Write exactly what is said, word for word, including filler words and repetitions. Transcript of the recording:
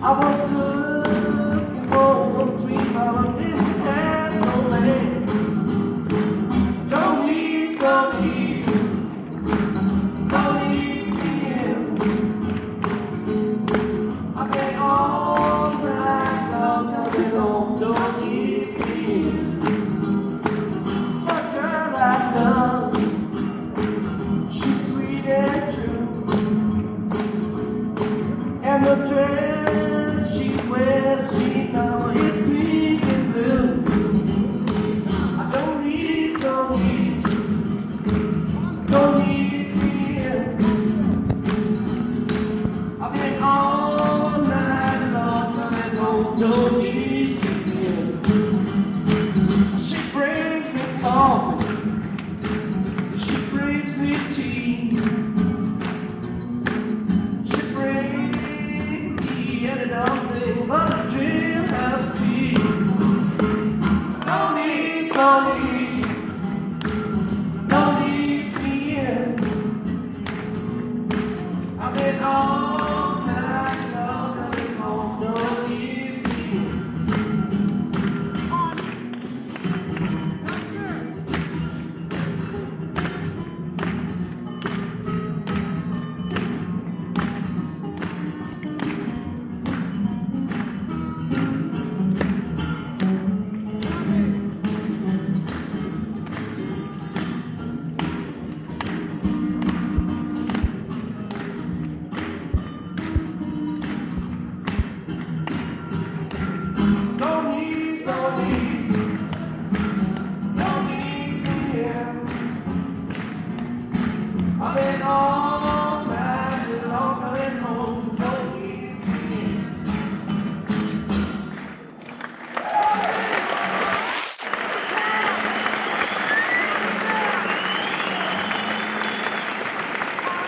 I was looking for sweet mama, didn't have no land. Don't need, don't need, don't need me. I've been all night long coming home, don't need me. What girl I've done, she's sweet and true, and the dress she wears, sweet mama, is pink and blue. I don't need, don't need, don't need me. I've been all night long coming home, don't need me. She brings me coffee, she brings me tea, she brings me any damn thing but a jailhouse tea. Don't need, don't need, don't need me. I've been all night long coming home, don't need me. Don't need, don't need.